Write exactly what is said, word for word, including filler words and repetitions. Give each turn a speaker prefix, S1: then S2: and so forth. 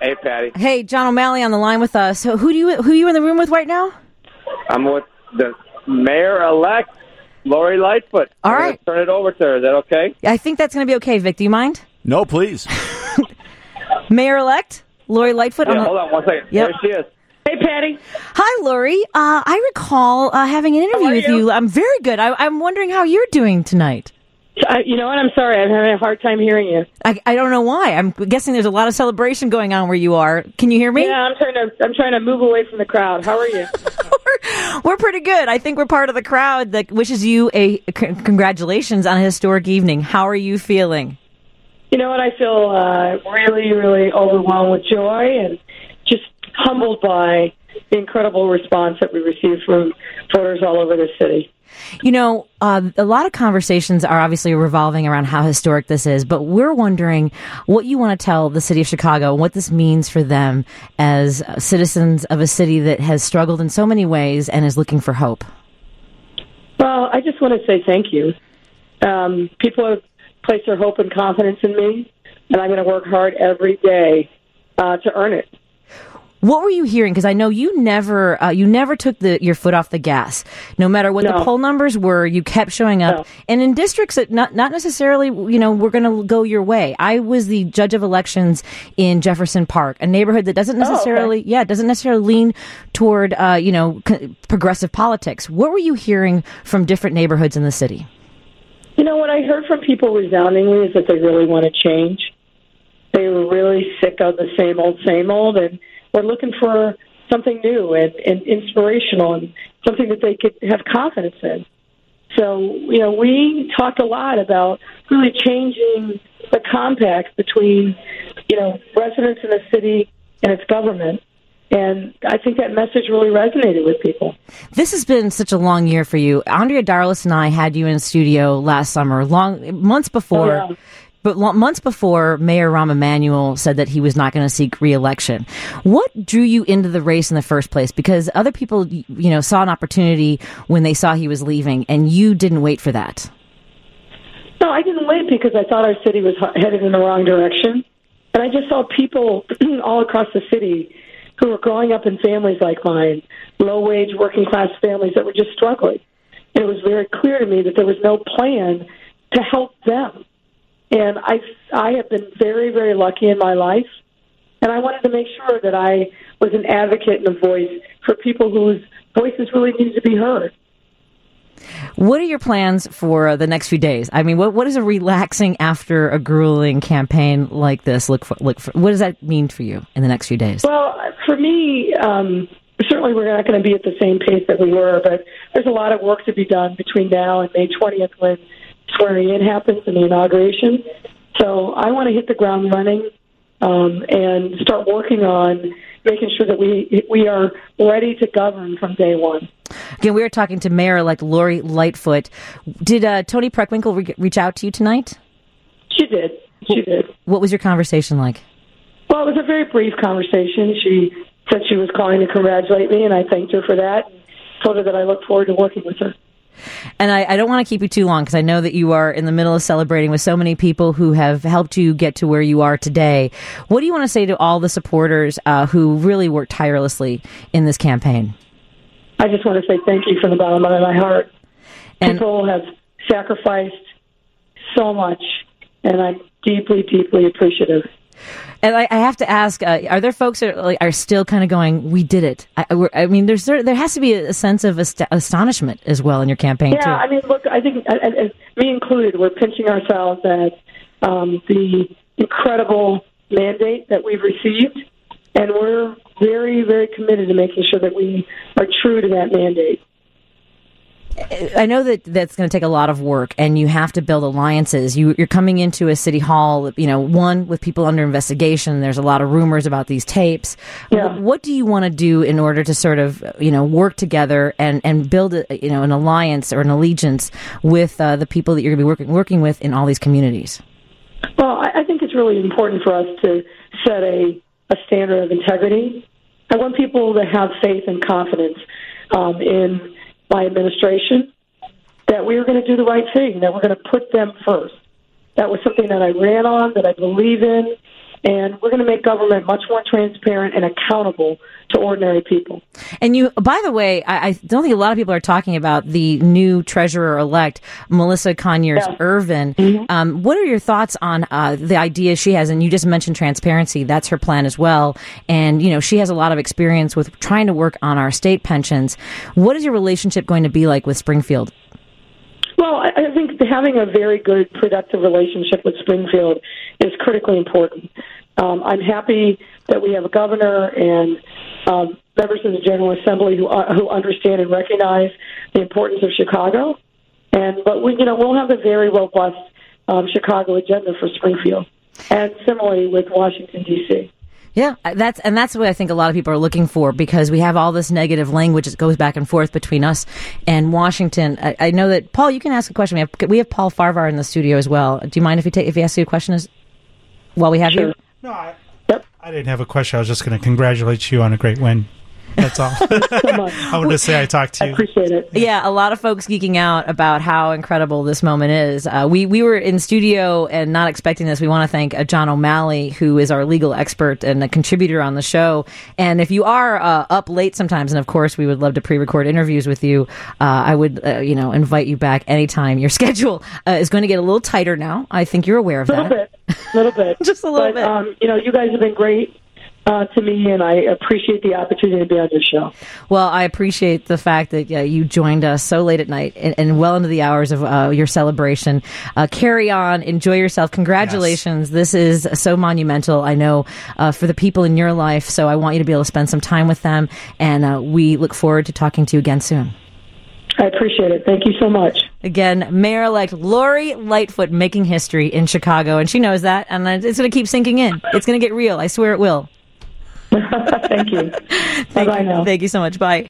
S1: Hey, Patty.
S2: Hey, John O'Malley on the line with us. So who do you who are you in the room with right now?
S1: I'm with the mayor-elect, Lori Lightfoot.
S2: All
S1: I'm
S2: right.
S1: Turn it over to her. Is that okay?
S2: I think that's going to be okay, Vic. Do you mind?
S3: No, please.
S2: Mayor-elect Lori Lightfoot.
S1: Yeah,
S2: on the-
S1: hold on one second.
S2: Yep.
S1: There she is.
S4: Hey, Patty.
S2: Hi, Lori. Uh, I recall uh, having an interview
S4: How are
S2: with
S4: you?
S2: you. I'm very good. I, I'm wondering how you're doing tonight.
S4: Uh, you know what? I'm sorry. I'm having a hard time hearing you.
S2: I, I don't know why. I'm guessing there's a lot of celebration going on where you are. Can you hear me?
S4: Yeah, I'm trying to. I'm trying to move away from the crowd. How are you?
S2: we're, we're pretty good. I think we're part of the crowd that wishes you a c- congratulations on a historic evening. How are you feeling?
S4: You know what? I feel uh, really, really overwhelmed with joy and just humbled by the incredible response that we received from voters all over the city.
S2: You know, uh, a lot of conversations are obviously revolving around how historic this is, but we're wondering what you want to tell the city of Chicago and what this means for them as citizens of a city that has struggled in so many ways and is looking for hope.
S4: Well, I just want to say thank you. Um, people have placed their hope and confidence in me, and I'm going to work hard every day uh, to earn it.
S2: What were you hearing? Because I know you never, uh, you never took the your foot off the gas. No matter what
S4: No.
S2: the poll numbers were, you kept showing up.
S4: No.
S2: And in districts that not not necessarily, you know, we're going to go your way. I was the judge of elections in Jefferson Park, a neighborhood that doesn't necessarily,
S4: Oh, okay.
S2: yeah, doesn't necessarily lean toward, uh, you know, c- progressive politics. What were you hearing from different neighborhoods in the city?
S4: You know, what I heard from people resoundingly is that they really want to change. They were really sick of the same old, same old, and we're looking for something new and, and inspirational and something that they could have confidence in. So, you know, we talked a lot about really changing the compact between, you know, residents in the city and its government. And I think that message really resonated with people.
S2: This has been such a long year for you. Andrea Darlis and I had you in studio last summer, long months before.
S4: Oh, yeah.
S2: But lo- months before, Mayor Rahm Emanuel said that he was not going to seek re-election. What drew you into the race in the first place? Because other people, you know, saw an opportunity when they saw he was leaving, and you didn't wait for that.
S4: No, I didn't wait because I thought our city was headed in the wrong direction. And I just saw people all across the city who were growing up in families like mine, low-wage, working-class families that were just struggling. And it was very clear to me that there was no plan to help them. And I, I have been very, very lucky in my life, and I wanted to make sure that I was an advocate and a voice for people whose voices really need to be heard.
S2: What are your plans for the next few days? I mean, what what is a relaxing after a grueling campaign like this look for? Look for what does that mean for you in the next few days?
S4: Well, for me, um, certainly we're not going to be at the same pace that we were, but there's a lot of work to be done between now and May twentieth when swearing in happens and the inauguration. So I want to hit the ground running um, and start working on making sure that we we are ready to govern from day one.
S2: Again, we were talking to Mayor-elect Lori Lightfoot. Did uh, Toni Preckwinkle re- reach out to you tonight?
S4: She did. She did.
S2: What was your conversation like?
S4: Well, it was a very brief conversation. She said she was calling to congratulate me, and I thanked her for that and told her that I look forward to working with her.
S2: And I, I don't want to keep you too long because I know that you are in the middle of celebrating with so many people who have helped you get to where you are today. What do you want to say to all the supporters uh, who really worked tirelessly in this campaign?
S4: I just want to say thank you from the bottom of my heart.
S2: And
S4: People have sacrificed so much, and I'm deeply, deeply appreciative.
S2: And I, I have to ask: uh, are there folks that are, like, are still kind of going, "We did it"? I, we're, I mean, there's there, there has to be a sense of ast- astonishment as well in your campaign
S4: Yeah,
S2: too.
S4: I mean, look, I think, and, and me included, we're pinching ourselves at um, the incredible mandate that we've received, and we're very, very committed to making sure that we are true to that mandate.
S2: I know that that's going to take a lot of work, and you have to build alliances. You, you're coming into a city hall, you know, one with people under investigation. There's a lot of rumors about these tapes.
S4: Yeah.
S2: What do you want to do in order to sort of, you know, work together and, and build, a, you know, an alliance or an allegiance with uh, the people that you're going to be working working with in all these communities?
S4: Well, I, I think it's really important for us to set a, a standard of integrity. I want people to have faith and confidence um, in my administration, that we were going to do the right thing, that we're going to put them first. That was something that I ran on, that I believe in, and we're going to make government much more transparent and accountable to ordinary people.
S2: And you, by the way, I, I don't think a lot of people are talking about the new treasurer-elect, Melissa Conyers-Ervin.
S4: Yeah. Mm-hmm.
S2: Um, what are your thoughts on uh, the idea she has? And you just mentioned transparency. That's her plan as well. And, you know, she has a lot of experience with trying to work on our state pensions. What is your relationship going to be like with Springfield?
S4: Well, I I think having a very good, productive relationship with Springfield is critically important. Um, I'm happy that we have a governor and um, members of the General Assembly who uh, who understand and recognize the importance of Chicago. And but we, you know, we'll have a very robust um, Chicago agenda for Springfield, and similarly with Washington D C.
S2: Yeah, that's and that's what I think a lot of people are looking for, because we have all this negative language that goes back and forth between us and Washington. I, I know that, Paul, you can ask a question. We have we have Paul Farvar in the studio as well. Do you mind if he take if he asks you a question as, while we have
S4: Sure.
S2: you?
S3: No, I,
S4: Yep.
S3: I didn't have a question. I was just going to congratulate you on a great win. That's all.
S4: So much.
S3: I wanted to say I talked to
S4: I
S3: you.
S4: appreciate it.
S2: Yeah, a lot of folks geeking out about how incredible this moment is. Uh, we we were in studio and not expecting this. We want to thank uh, John O'Malley, who is our legal expert and a contributor on the show. And if you are uh, up late sometimes, and of course we would love to pre-record interviews with you, uh, I would uh, you know invite you back anytime. Your schedule uh, is going to get a little tighter now. I think you're aware of
S4: A little
S2: that.
S4: bit, a little bit,
S2: Just a little
S4: but,
S2: bit.
S4: Um, you know, you guys have been great uh, to me, and I appreciate the opportunity to be on your show.
S2: Well, I appreciate the fact that uh, you joined us so late at night and, and well into the hours of uh, your celebration. Uh, carry on. Enjoy yourself. Congratulations. Yes. This is so monumental, I know, uh, for the people in your life. So I want you to be able to spend some time with them. And uh, we look forward to talking to you again soon.
S4: I appreciate it. Thank you so much.
S2: Again, Mayor-elect Lori Lightfoot making history in Chicago. And she knows that. And it's going to keep sinking in. It's going to get real. I swear it will.
S4: Thank you.
S2: Thank
S4: Bye-bye
S2: you.
S4: now.
S2: Thank you so much. Bye.